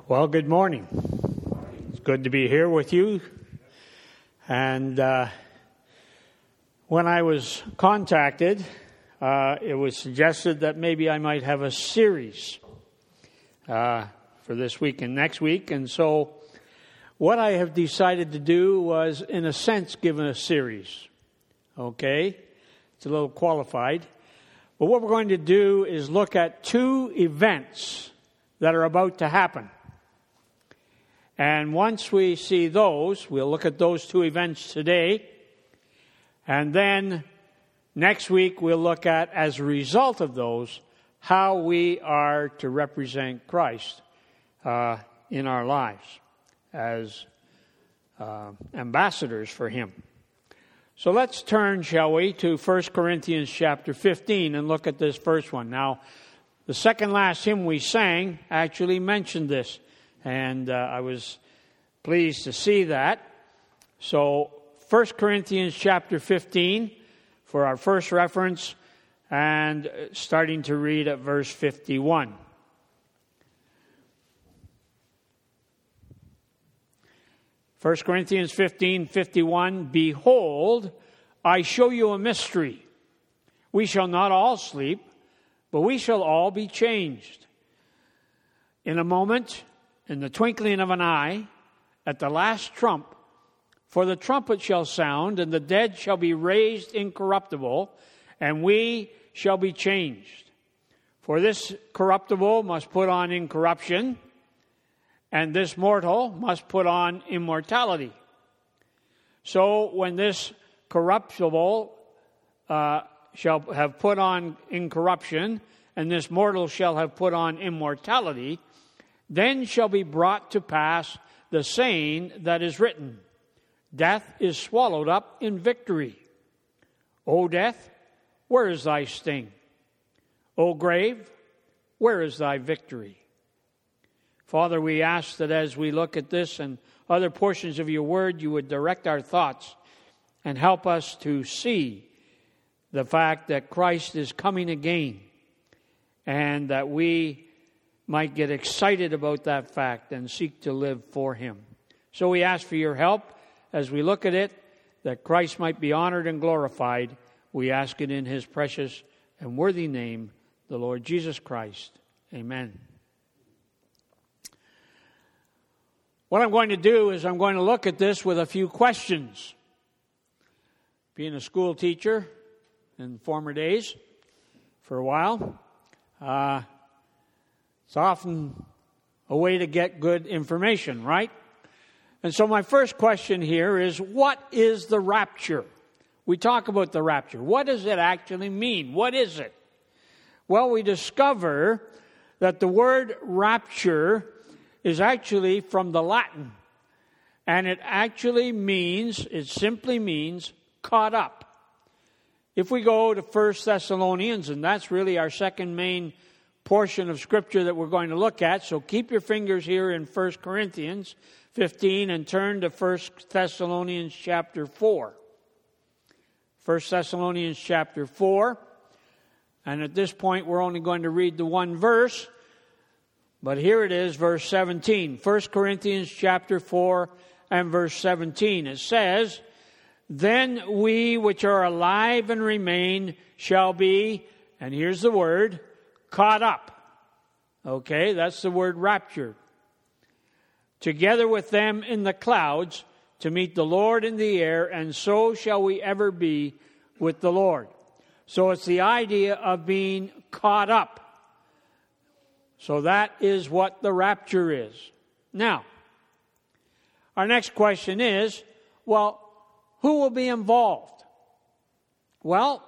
Well, good morning. It's good to be here with you. And when I was contacted, it was suggested that maybe I might have a series for this week and next week. And so what I have decided to do was, in a sense, give a series. Okay? It's a little qualified. But what we're going to do is look at two events that are about to happen. And once we see those, we'll look at those two events today. And then next week we'll look at, as a result of those, how we are to represent Christ in our lives as ambassadors for Him. So let's turn, shall we, to 1 Corinthians chapter 15 and look at this first one. Now, the second last hymn we sang actually mentioned this. And I was pleased to see that. So 1 Corinthians chapter 15 for our first reference, and starting to read at verse 51. First Corinthians 15:51. Behold, I show you a mystery. We shall not all sleep, but we shall all be changed. In a moment, in the twinkling of an eye, at the last trump, for the trumpet shall sound, and the dead shall be raised incorruptible, and we shall be changed. For this corruptible must put on incorruption, and this mortal must put on immortality. So when this corruptible shall have put on incorruption, and this mortal shall have put on immortality, then shall be brought to pass the saying that is written, Death is swallowed up in victory. O death, where is thy sting? O grave, where is thy victory? Father, we ask that as we look at this and other portions of your word, you would direct our thoughts and help us to see the fact that Christ is coming again, and that we might get excited about that fact and seek to live for Him. So we ask for your help as we look at it, that Christ might be honored and glorified. We ask it in His precious and worthy name, the Lord Jesus Christ. Amen. What I'm going to do is I'm going to look at this with a few questions. Being a school teacher in former days for a while, it's often a way to get good information, right? And so my first question here is, what is the rapture? We talk about the rapture. What does it actually mean? What is it? Well, we discover that the word rapture is actually from the Latin. And it simply means caught up. If we go to 1 Thessalonians, and that's really our second main portion of Scripture that we're going to look at, so keep your fingers here in 1 Corinthians 15 and turn to 1 Thessalonians chapter 4. 1 Thessalonians chapter 4, and at this point we're only going to read the one verse, but here it is, verse 17. 1 Corinthians chapter 4 and verse 17. It says, Then we which are alive and remain shall be, and here's the word, caught up. Okay, that's the word rapture. Together with them in the clouds to meet the Lord in the air, and so shall we ever be with the Lord. So it's the idea of being caught up. So that is what the rapture is. Now, our next question is, well, who will be involved? Well,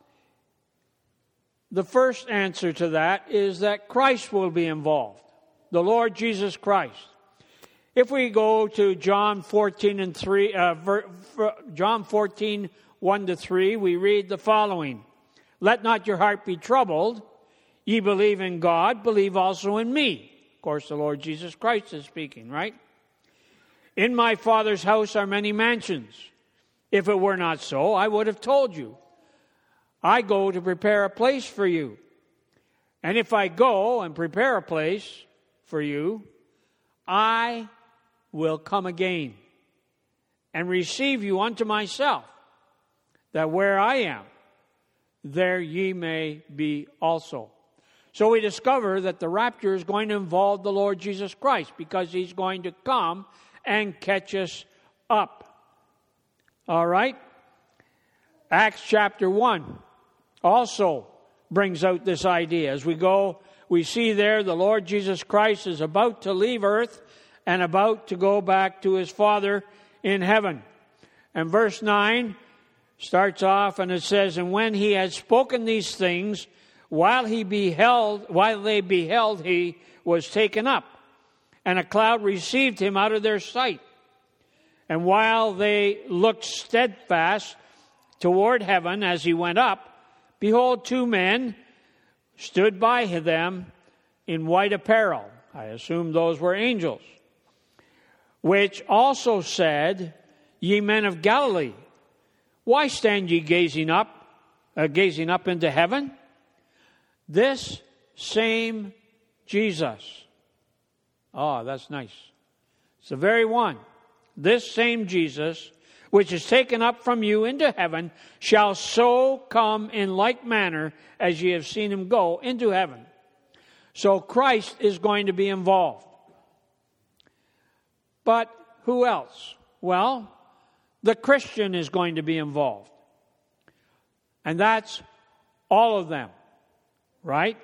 the first answer to that is that Christ will be involved, the Lord Jesus Christ. If we go to John 14 and 3, John 14, 1 to 3, we read the following: Let not your heart be troubled. Ye believe in God, believe also in me. Of course, the Lord Jesus Christ is speaking, right? In my Father's house are many mansions. If it were not so, I would have told you. I go to prepare a place for you. And if I go and prepare a place for you, I will come again and receive you unto myself, that where I am, there ye may be also. So we discover that the rapture is going to involve the Lord Jesus Christ, because he's going to come and catch us up. All right? Acts chapter 1 also brings out this idea. As we go, we see there the Lord Jesus Christ is about to leave earth and about to go back to his Father in heaven. And verse 9 starts off and it says, and when he had spoken these things, while they beheld, he was taken up, and a cloud received him out of their sight. And while they looked steadfast toward heaven as he went up, behold, two men stood by them in white apparel. I assume those were angels. Which also said, ye men of Galilee, why stand ye gazing up into heaven? This same Jesus. Oh, that's nice. It's the very one. This same Jesus, which is taken up from you into heaven, shall so come in like manner as ye have seen him go into heaven. So Christ is going to be involved. But who else? Well, the Christian is going to be involved. And that's all of them, right?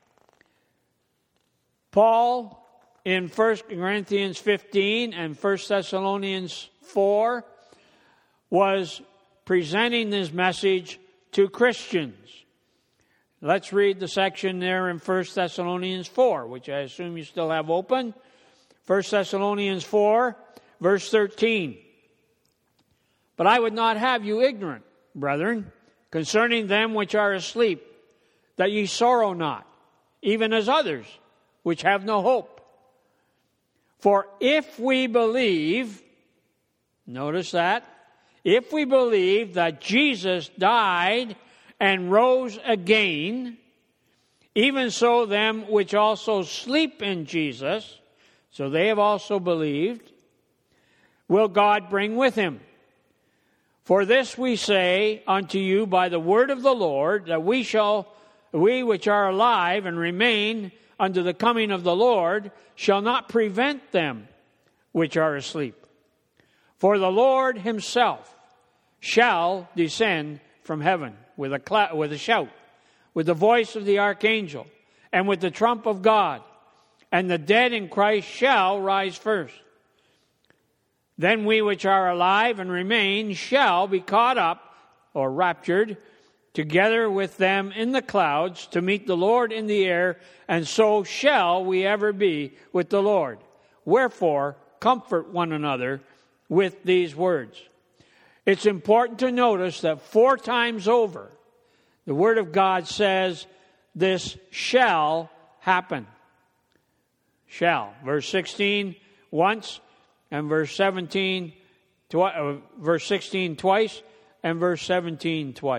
Paul, in 1 Corinthians 15 and 1 Thessalonians 4, was presenting this message to Christians. Let's read the section there in 1 Thessalonians 4, which I assume you still have open. 1 Thessalonians 4, verse 13. But I would not have you ignorant, brethren, concerning them which are asleep, that ye sorrow not, even as others which have no hope. For if we believe, notice that, if we believe that Jesus died and rose again, even so them which also sleep in Jesus, so they have also believed, will God bring with him. For this we say unto you by the word of the Lord, that we which are alive and remain unto the coming of the Lord shall not prevent them which are asleep. For the Lord himself shall descend from heaven with a shout, with the voice of the archangel, and with the trump of God, and the dead in Christ shall rise first. Then we which are alive and remain shall be caught up, or raptured, together with them in the clouds to meet the Lord in the air, and so shall we ever be with the Lord. Wherefore, comfort one another with these words. It's important to notice that 4 times over, the Word of God says, this shall happen. Shall. Verse 16 once, and verse 17, verse 16 twice, and verse 17 twice.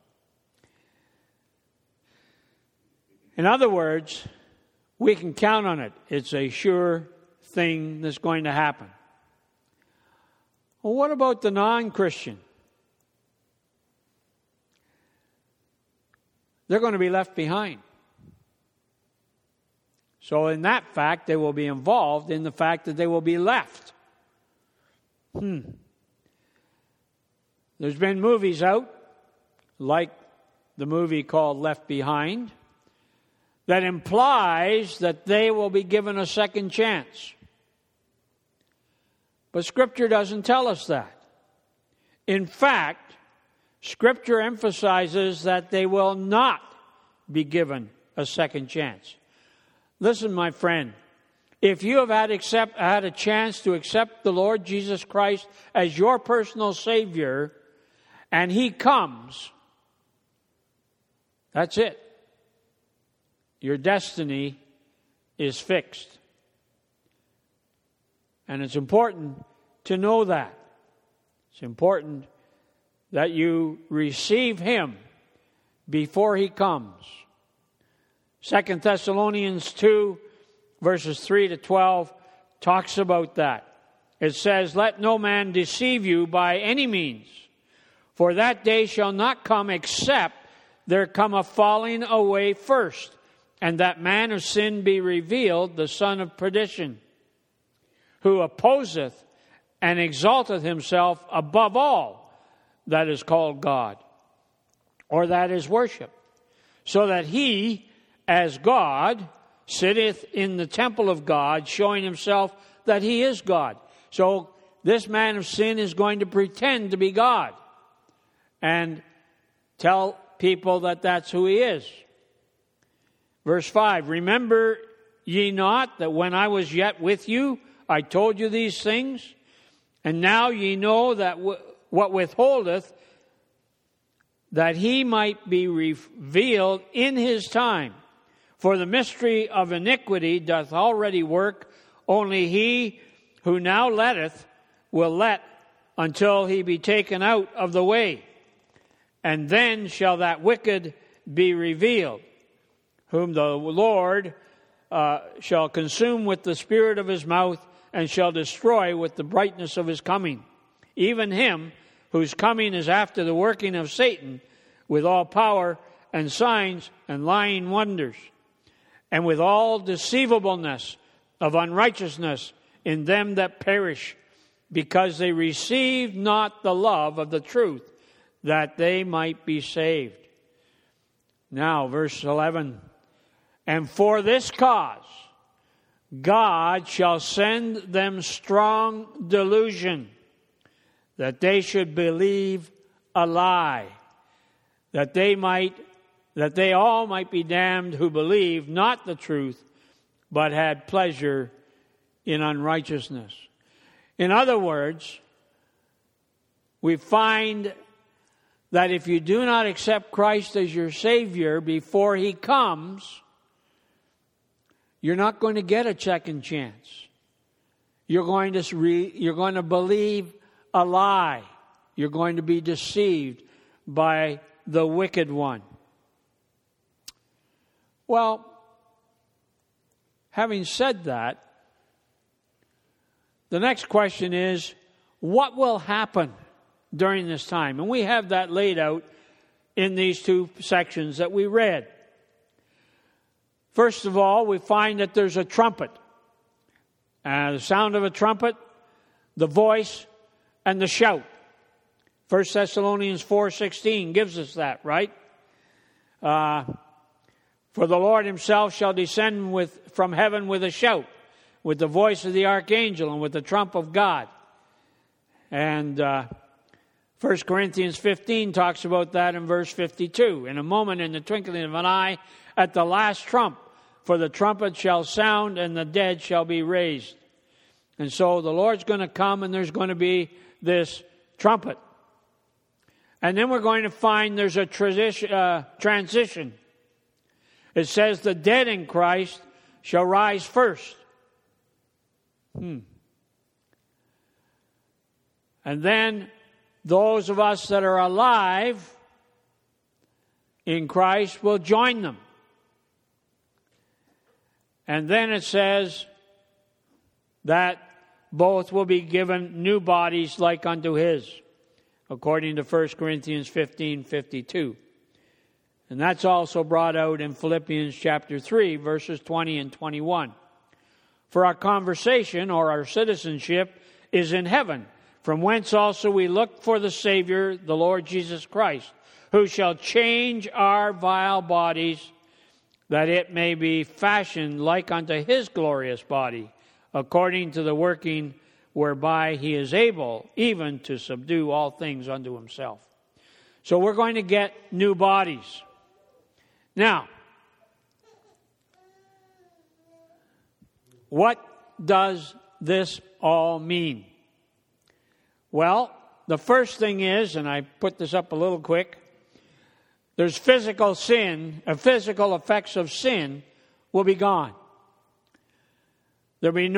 In other words, we can count on it. It's a sure thing that's going to happen. Well, what about the non-Christian? They're going to be left behind. So in that fact, they will be involved in the fact that they will be left. There's been movies out, like the movie called Left Behind, that implies that they will be given a second chance. But Scripture doesn't tell us that. In fact, Scripture emphasizes that they will not be given a second chance. Listen, my friend, if you have had a chance to accept the Lord Jesus Christ as your personal Savior, and He comes, that's it. Your destiny is fixed. And it's important to know that. It's important that you receive Him before He comes. 2 Thessalonians 2, verses 3 to 12, talks about that. It says, "Let no man deceive you by any means, for that day shall not come except there come a falling away first, and that man of sin be revealed, the son of perdition, who opposeth and exalteth himself above all that is called God, or that is worship, so that he, as God, sitteth in the temple of God, showing himself that he is God." So this man of sin is going to pretend to be God and tell people that that's who he is. Verse 5, "Remember ye not that when I was yet with you, I told you these things? And now ye know that what withholdeth, that he might be revealed in his time. For the mystery of iniquity doth already work, only he who now letteth will let until he be taken out of the way. And then shall that wicked be revealed, whom the Lord shall consume with the spirit of his mouth, and shall destroy with the brightness of his coming. Even him whose coming is after the working of Satan, with all power and signs and lying wonders, and with all deceivableness of unrighteousness in them that perish, because they received not the love of the truth, that they might be saved." Now, verse 11, "And for this cause God shall send them strong delusion, that they should believe a lie, that they all might be damned who believed not the truth, but had pleasure in unrighteousness." In other words, we find that if you do not accept Christ as your Savior before he comes, you're not going to get a second chance. You're going to believe a lie. You're going to be deceived by the wicked one. Well, having said that, the next question is, what will happen during this time? And we have that laid out in these two sections that we read. First of all, we find that there's a trumpet. The sound of a trumpet, the voice, and the shout. 1 Thessalonians 4:16 gives us that, right? "For the Lord himself shall descend from heaven with a shout, with the voice of the archangel, and with the trump of God." And 1 Corinthians 15 talks about that in verse 52. "In a moment, in the twinkling of an eye, at the last trump, for the trumpet shall sound, and the dead shall be raised." And so the Lord's going to come, and there's going to be this trumpet. And then we're going to find there's a transition. It says the dead in Christ shall rise first. And then those of us that are alive in Christ will join them. And then it says that both will be given new bodies like unto his, according to 1 Corinthians 15:52. And that's also brought out in Philippians chapter 3, verses 20 and 21. "For our conversation, or our citizenship, is in heaven, from whence also we look for the Savior, the Lord Jesus Christ, who shall change our vile bodies, that it may be fashioned like unto his glorious body, according to the working whereby he is able even to subdue all things unto himself." So we're going to get new bodies. Now, what does this all mean? Well, the first thing is, and I put this up a little quick, there's physical sin, physical effects of sin will be gone. There'll be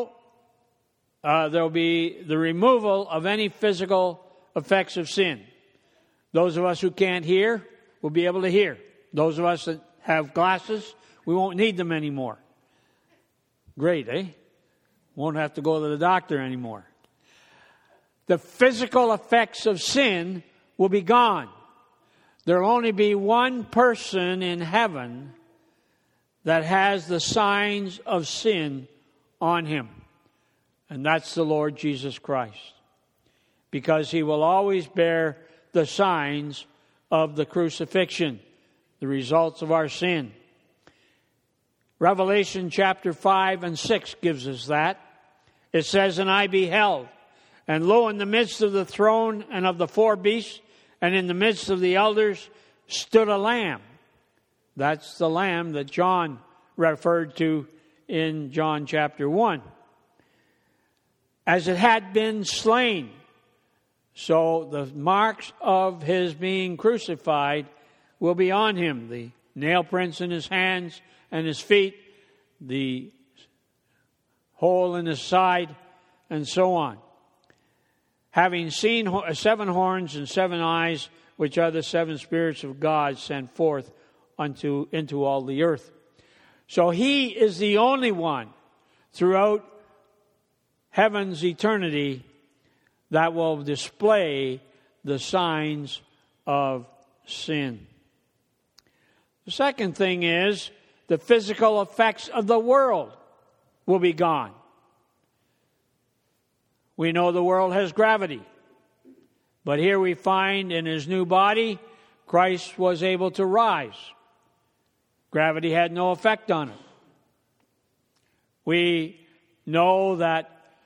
the removal of any physical effects of sin. Those of us who can't hear will be able to hear. Those of us that have glasses, we won't need them anymore. Great, eh? Won't have to go to the doctor anymore. The physical effects of sin will be gone. There will only be one person in heaven that has the signs of sin on him. And that's the Lord Jesus Christ. Because he will always bear the signs of the crucifixion, the results of our sin. Revelation chapter 5 and 6 gives us that. It says, "And I beheld, and lo, in the midst of the throne and of the four beasts, and in the midst of the elders, stood a lamb." That's the lamb that John referred to in John chapter 1. "As it had been slain." So the marks of his being crucified will be on him. The nail prints in his hands and his feet, the hole in his side, and so on. "Having seen 7 horns and 7 eyes, which are the 7 spirits of God sent forth into all the earth." So he is the only one throughout heaven's eternity that will display the signs of sin. The second thing is the physical effects of the world will be gone. We know the world has gravity, but here we find in his new body, Christ was able to rise. Gravity had no effect on it. We know that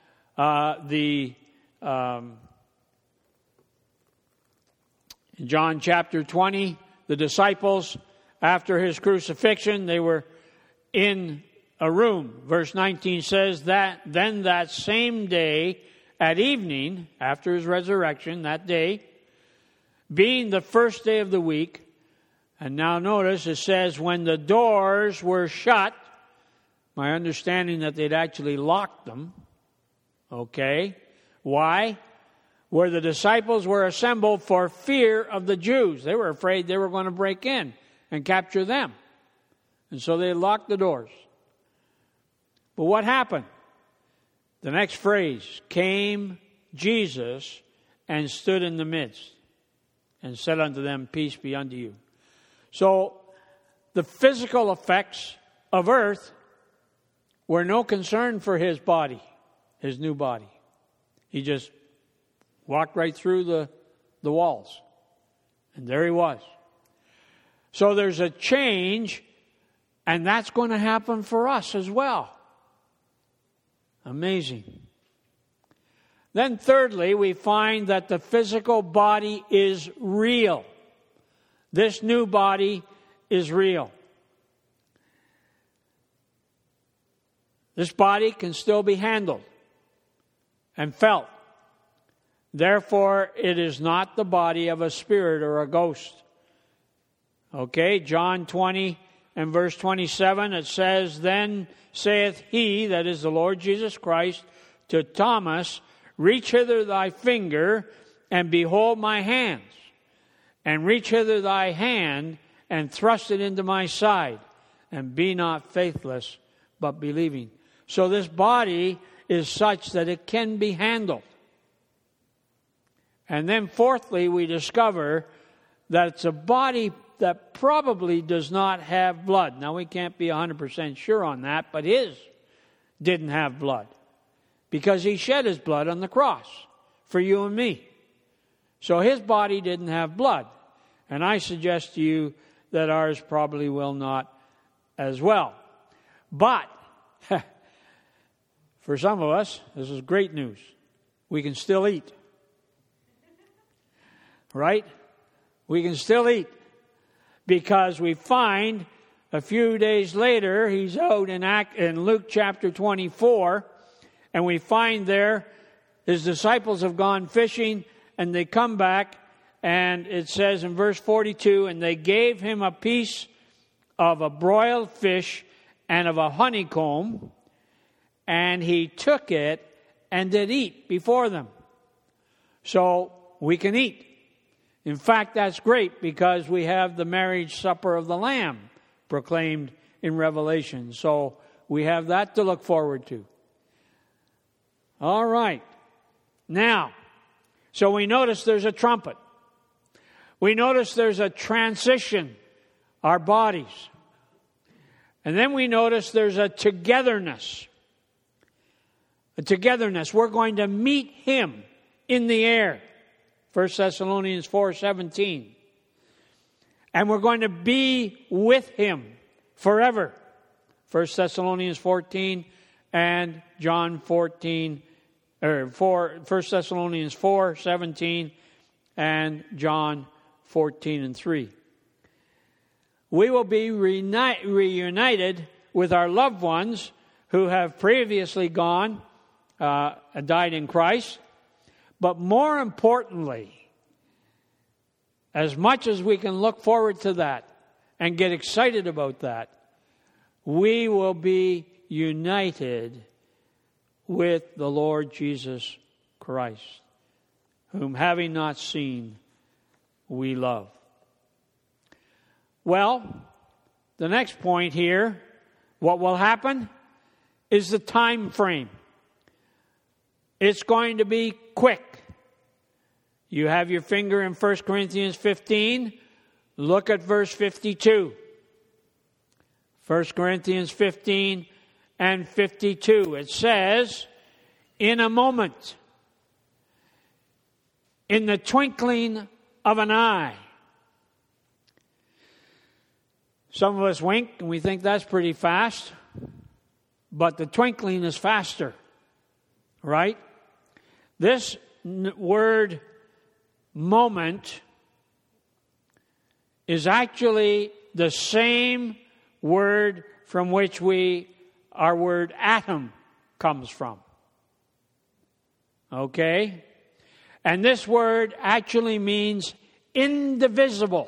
in John chapter 20, the disciples, after his crucifixion, they were in a room. Verse 19 says that then that same day at evening, after his resurrection, that day, being the first day of the week, and now notice it says when the doors were shut, my understanding that they'd actually locked them. Okay. Why? Where the disciples were assembled for fear of the Jews. They were afraid they were going to break in and capture them. And so they locked the doors. But what happened? The next phrase, "Came Jesus and stood in the midst and said unto them, Peace be unto you." So the physical effects of earth were no concern for his body, his new body. He just walked right through the walls. And there he was. So there's a change, and that's going to happen for us as well. Amazing. Then thirdly, we find that the physical body is real. This new body is real. This body can still be handled and felt. Therefore, it is not the body of a spirit or a ghost. Okay, John 20 and verse 27, it says, "Then saith he," that is the Lord Jesus Christ, "to Thomas, Reach hither thy finger, and behold my hands. And reach hither thy hand, and thrust it into my side. And be not faithless, but believing." So this body is such that it can be handled. And then fourthly, we discover that it's a body that probably does not have blood. Now, we can't be 100% sure on that, but his didn't have blood, because he shed his blood on the cross for you and me. So his body didn't have blood. And I suggest to you that ours probably will not as well. But for some of us, this is great news. We can still eat. Right? We can still eat. Because we find a few days later, he's out in Luke chapter 24, and we find there his disciples have gone fishing, and they come back, and it says in verse 42, "And they gave him a piece of a broiled fish and of a honeycomb, and he took it and did eat before them." So we can eat. In fact, that's great, because we have the marriage supper of the Lamb proclaimed in Revelation. So we have that to look forward to. All right. Now, so we notice there's a trumpet. We notice there's a transition, our bodies. And then we notice there's a togetherness. A togetherness. We're going to meet him in the air. 1 Thessalonians 4:17. And we're going to be with him forever. 1 Thessalonians 14 and John 14, or 1 Thessalonians 4:17 and John 14:3. We will be reunited with our loved ones who have previously gone, died in Christ. But more importantly, as much as we can look forward to that and get excited about that, we will be united with the Lord Jesus Christ, whom having not seen, we love. Well, the next point here, what will happen, is the time frame. It's going to be quick. You have your finger in 1 Corinthians 15. Look at verse 52. 1 Corinthians 15 and 52. It says, in a moment, in the twinkling of an eye. Some of us wink and we think that's pretty fast, but the twinkling is faster, right? This word moment is actually the same word from which our word atom comes from. Okay? And this word actually means indivisible.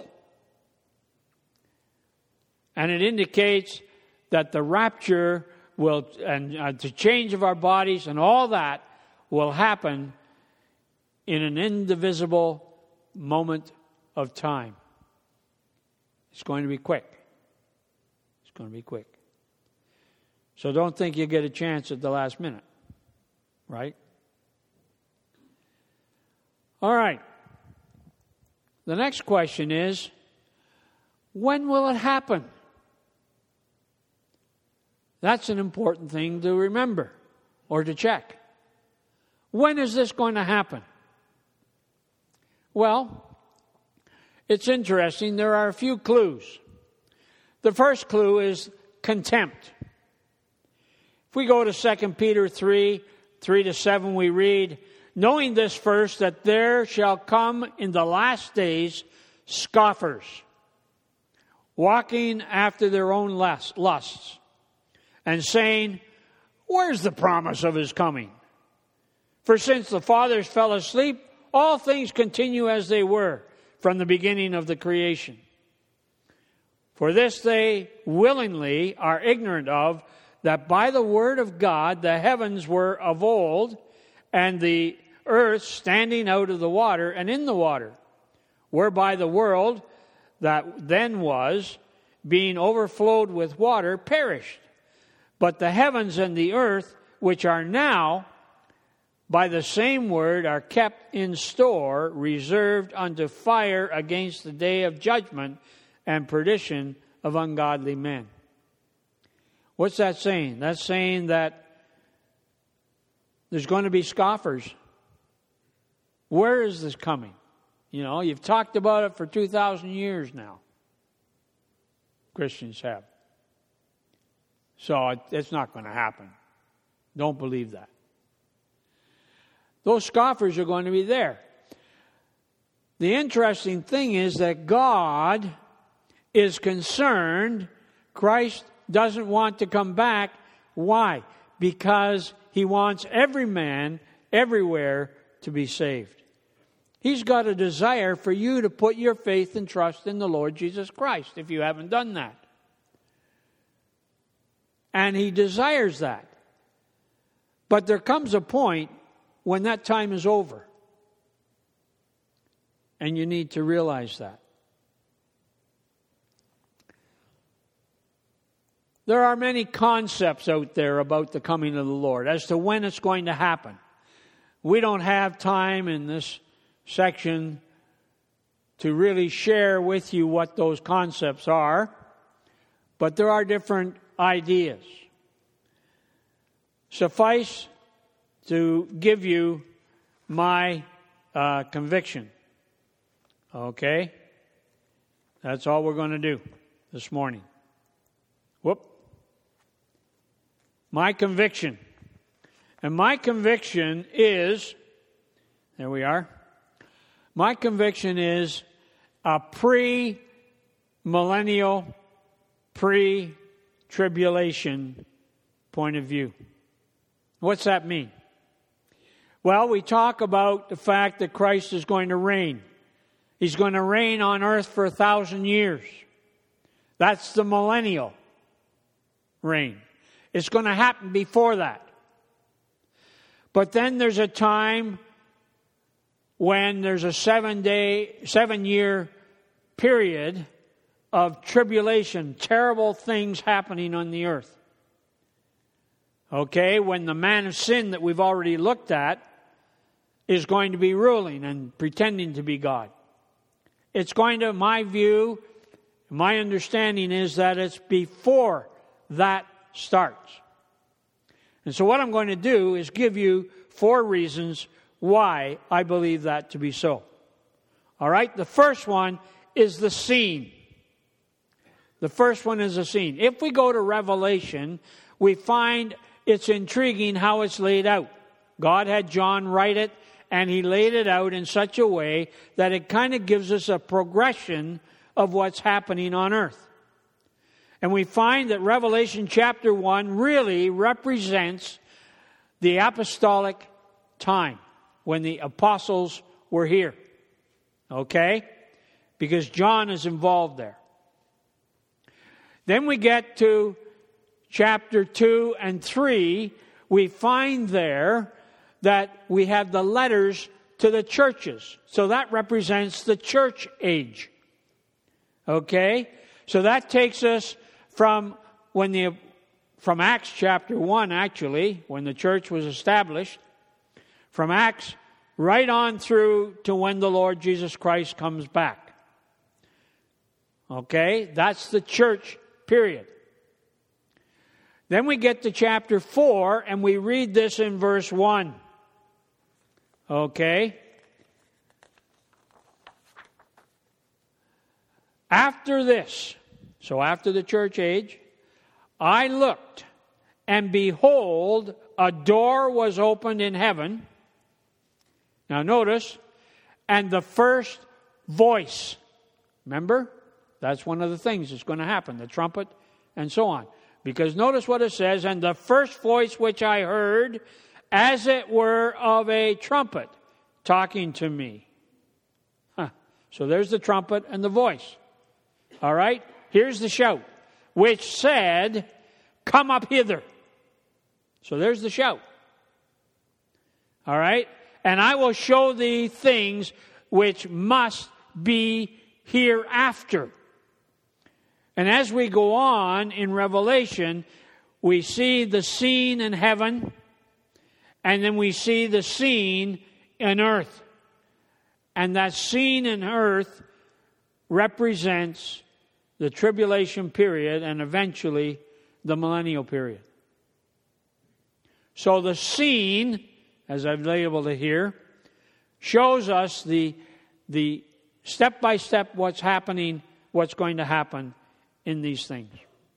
And it indicates that the rapture will, and the change of our bodies and all that will happen in an indivisible moment of time. It's going to be quick. It's going to be quick. So don't think you get a chance at the last minute, right? All right. The next question is, when will it happen? That's an important thing to remember or to check. When is this going to happen? Well, it's interesting. There are a few clues. The first clue is contempt. If we go to 2 Peter 3:3-7, we read, knowing this first, that there shall come in the last days scoffers, walking after their own lusts, and saying, where's the promise of his coming? For since the fathers fell asleep, all things continue as they were from the beginning of the creation. For this they willingly are ignorant of, that by the word of God the heavens were of old, and the earth standing out of the water and in the water, whereby the world that then was, being overflowed with water, perished. But the heavens and the earth, which are now, by the same word, are kept in store, reserved unto fire against the day of judgment and perdition of ungodly men. What's that saying? That's saying that there's going to be scoffers. Where is this coming? You know, you've talked about it for 2,000 years now. Christians have. So it's not going to happen. Don't believe that. Those scoffers are going to be there. The interesting thing is that God is concerned. Christ doesn't want to come back. Why? Because he wants every man, everywhere, to be saved. He's got a desire for you to put your faith and trust in the Lord Jesus Christ, if you haven't done that. And he desires that. But there comes a point when that time is over. And you need to realize that. There are many concepts out there about the coming of the Lord as to when it's going to happen. We don't have time in this section to really share with you what those concepts are, but there are different ideas. Suffice to give you my conviction. Okay? That's all we're going to do this morning. My conviction. And my conviction is, there we are. My conviction is a pre-millennial, pre-tribulation point of view. What's that mean? Well, we talk about the fact that Christ is going to reign. He's going to reign on earth for 1,000 years. That's the millennial reign. It's going to happen before that. But then there's a time when there's a 7-year period of tribulation, terrible things happening on the earth. Okay, when the man of sin that we've already looked at is going to be ruling and pretending to be God. It's going to, my view, my understanding is that it's before that starts. And so what I'm going to do is give you 4 reasons why I believe that to be so. All right? The first one is the scene. The first one is the scene. If we go to Revelation, we find it's intriguing how it's laid out. God had John write it, and he laid it out in such a way that it kind of gives us a progression of what's happening on earth. And we find that Revelation chapter 1 really represents the apostolic time when the apostles were here. Okay? Because John is involved there. Then we get to chapter 2 and 3. We find there that we have the letters to the churches. So that represents the church age. Okay? So that takes us from Acts chapter 1, actually, when the church was established, from Acts right on through to when the Lord Jesus Christ comes back. Okay? That's the church period. Then we get to chapter 4, and we read this in verse 1. Okay? After this, so after the church age, I looked, and behold, a door was opened in heaven. Now notice, and the first voice. Remember? That's one of the things that's going to happen, the trumpet and so on. Because notice what it says, and the first voice which I heard, as it were of a trumpet, talking to me. So there's the trumpet and the voice. All right? Here's the shout, which said, come up hither. So there's the shout. All right? And I will show thee things which must be hereafter. And as we go on in Revelation, we see the scene in heaven, and then we see the scene in earth. And that scene in earth represents the tribulation period and eventually the millennial period. So the scene, as I've labeled it here, shows us the step-by-step what's happening, what's going to happen in these things.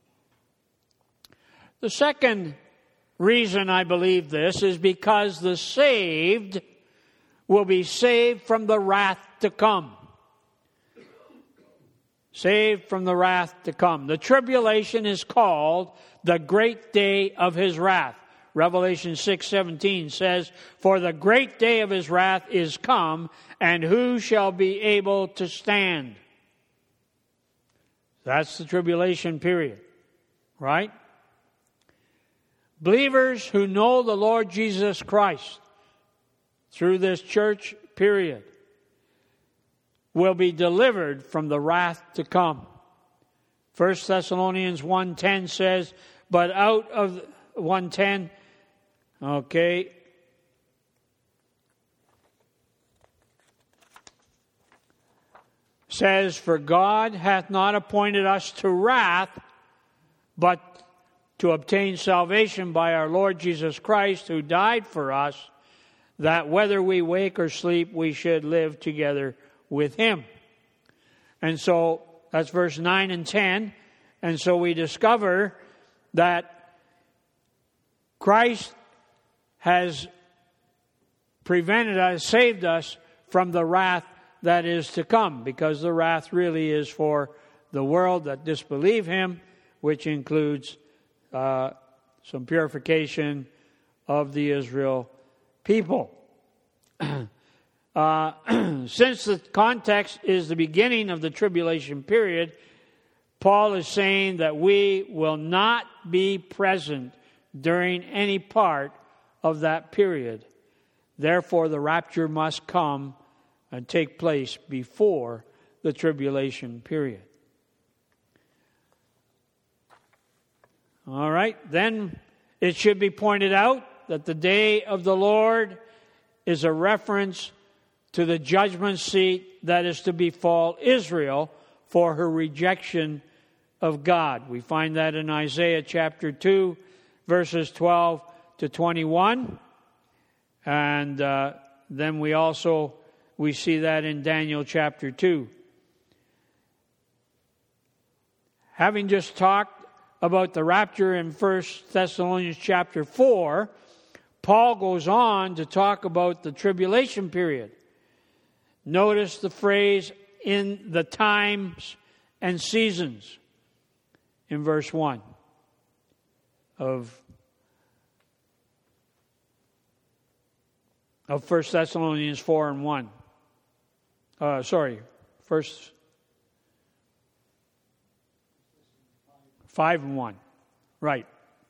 The second reason I believe this is because the saved will be saved from the wrath to come. Saved from the wrath to come. The tribulation is called the great day of his wrath. Revelation 6:17 says, for the great day of his wrath is come, and who shall be able to stand? That's the tribulation period, right? Believers who know the Lord Jesus Christ through this church period will be delivered from the wrath to come. 1 Thessalonians 1:10 says, but out of 1:10, okay, says, for God hath not appointed us to wrath, but to obtain salvation by our Lord Jesus Christ, who died for us, that whether we wake or sleep, we should live together with him. And so that's verse 9 and 10. And so we discover that Christ has prevented us, saved us from the wrath that is to come, because the wrath really is for the world that disbelieve him, which includes some purification of the Israel people. Since the context is the beginning of the tribulation period, Paul is saying that we will not be present during any part of that period. Therefore, the rapture must come and take place before the tribulation period. All right, then it should be pointed out that the day of the Lord is a reference to the judgment seat that is to befall Israel for her rejection of God. We find that in Isaiah chapter 2, verses 12 to 21. And then we see that in Daniel chapter 2. Having just talked about the rapture in 1 Thessalonians chapter 4, Paul goes on to talk about the tribulation period. Notice the phrase, in the times and seasons, in verse 1 of 1 Thessalonians 4 and 1. First 5 and 1. Right.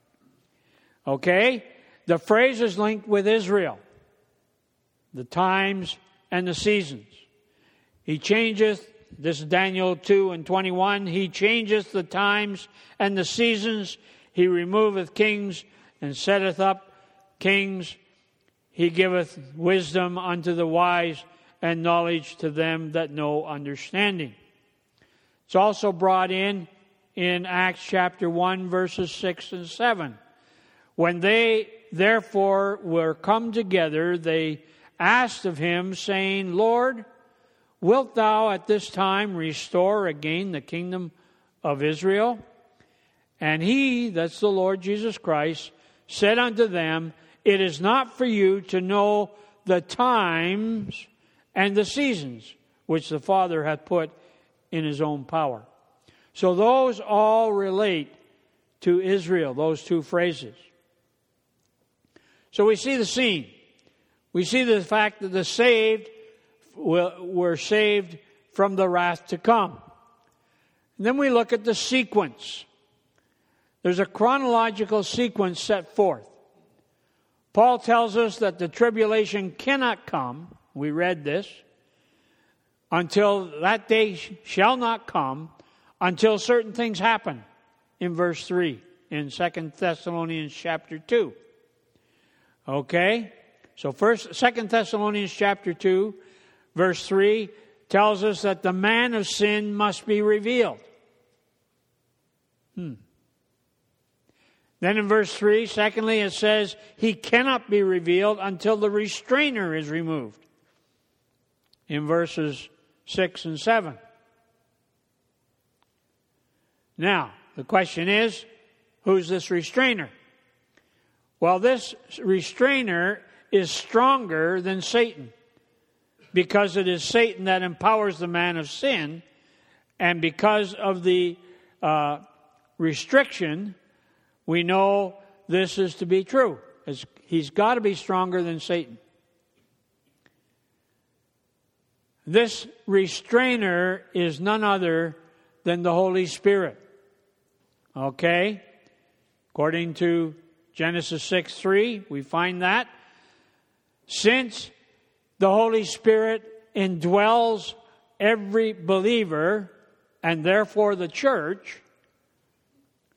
Okay? The phrase is linked with Israel. The times and the seasons. He changeth, this is Daniel 2 and 21, he changeth the times and the seasons. He removeth kings and setteth up kings. He giveth wisdom unto the wise and knowledge to them that know understanding. It's also brought in Acts chapter 1, verses 6 and 7. When they therefore were come together, they asked of him, saying, Lord, wilt thou at this time restore again the kingdom of Israel? And he, that's the Lord Jesus Christ, said unto them, it is not for you to know the times and the seasons which the Father hath put in his own power. So those all relate to Israel, those two phrases. So we see the scene. We see the fact that the saved were saved from the wrath to come. And then we look at the sequence. There's a chronological sequence set forth. Paul tells us that the tribulation cannot come, we read this, until that day shall not come, until certain things happen, in verse 3, in 2 Thessalonians chapter 2. Okay? So 2 Thessalonians chapter 2, verse 3, tells us that the man of sin must be revealed. Then in verse 3, secondly, it says, he cannot be revealed until the restrainer is removed. In verses 6 and 7. Now, the question is, who's this restrainer? Well, this restrainer is stronger than Satan, because it is Satan that empowers the man of sin, and because of the restriction, we know this is to be true. He's got to be stronger than Satan. This restrainer is none other than the Holy Spirit. Okay? According to Genesis 6:3, we find that since the Holy Spirit indwells every believer, and therefore the church,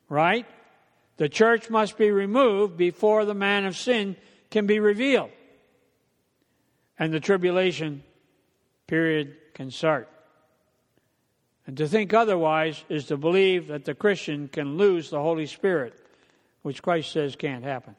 right? The church must be removed before the man of sin can be revealed. And the tribulation period can start. And to think otherwise is to believe that the Christian can lose the Holy Spirit, which Christ says can't happen.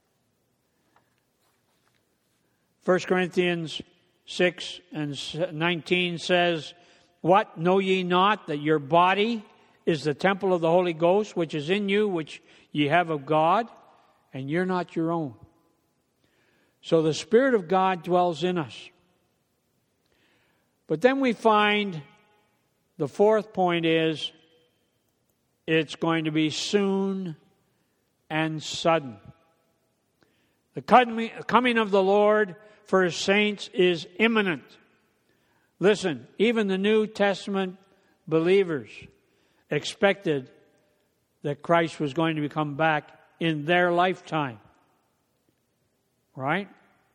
1 Corinthians 6 and 19 says, "What, know ye not that your body is the temple of the Holy Ghost, which is in you, which ye have of God, and you're not your own?" So the Spirit of God dwells in us. But then we find the fourth point is it's going to be soon and sudden. The coming of the Lord for His saints is imminent. Listen, even the New Testament believers expected that Christ was going to come back in their lifetime. Right?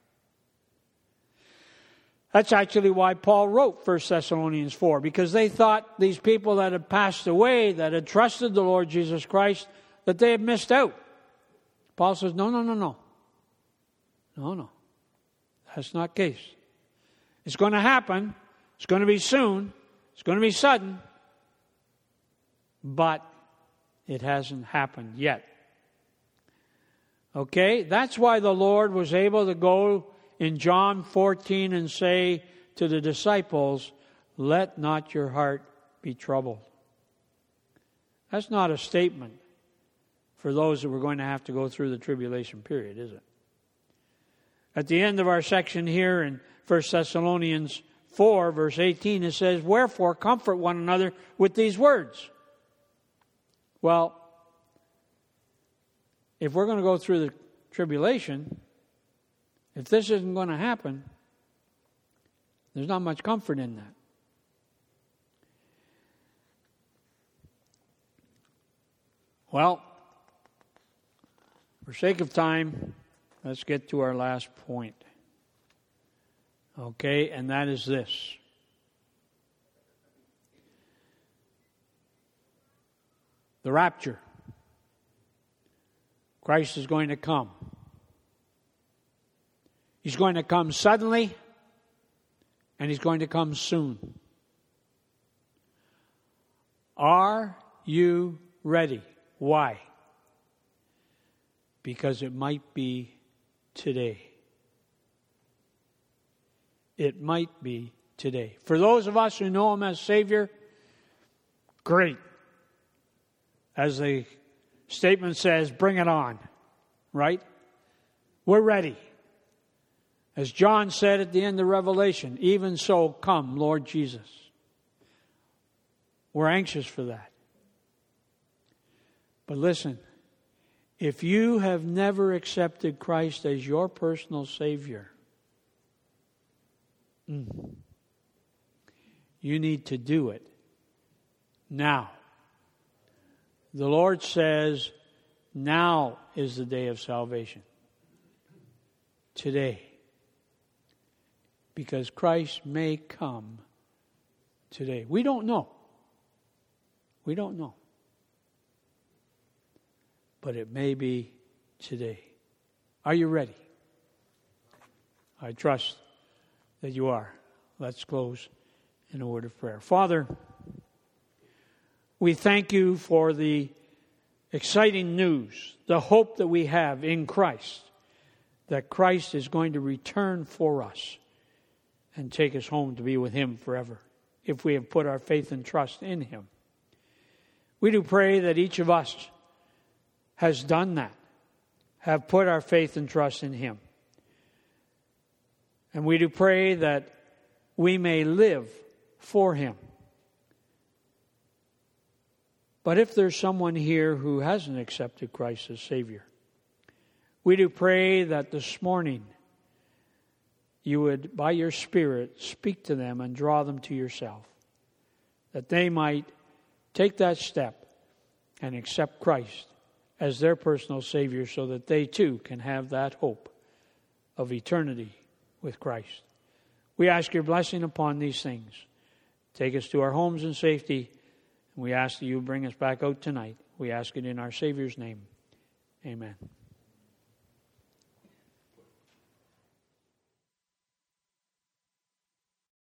That's actually why Paul wrote 1 Thessalonians 4, because they thought these people that had passed away, that had trusted the Lord Jesus Christ, that they had missed out. Paul says, no. That's not the case. It's going to happen. It's going to be soon. It's going to be sudden. But it hasn't happened yet. Okay? That's why the Lord was able to go in John 14 and say to the disciples, "Let not your heart be troubled." That's not a statement for those that were going to have to go through the tribulation period, is it? At the end of our section here in 1 Thessalonians 4, verse 18, it says, "Wherefore comfort one another with these words." Well, if we're going to go through the tribulation, if this isn't going to happen, there's not much comfort in that. Well, for sake of time, let's get to our last point. Okay, and that is this. The rapture. Christ is going to come. He's going to come suddenly, and He's going to come soon. Are you ready? Why? Because it might be today. It might be today. For those of us who know Him as Savior, great. As the statement says, bring it on. Right? We're ready. As John said at the end of Revelation, "Even so, come, Lord Jesus." We're anxious for that. But listen, if you have never accepted Christ as your personal Savior, you need to do it now. The Lord says, now is the day of salvation. Today. Because Christ may come today. We don't know. We don't know. But it may be today. Are you ready? I trust that you are. Let's close in a word of prayer. Father, we thank you for the exciting news, the hope that we have in Christ, that Christ is going to return for us and take us home to be with Him forever, if we have put our faith and trust in Him. We do pray that each of us has done that, have put our faith and trust in Him. And we do pray that we may live for Him. But if there's someone here who hasn't accepted Christ as Savior, we do pray that this morning you would, by your Spirit, speak to them and draw them to yourself, that they might take that step and accept Christ as their personal Savior, so that they too can have that hope of eternity with Christ. We ask your blessing upon these things. Take us to our homes in safety, and we ask that you bring us back out tonight. We ask it in our Savior's name. Amen.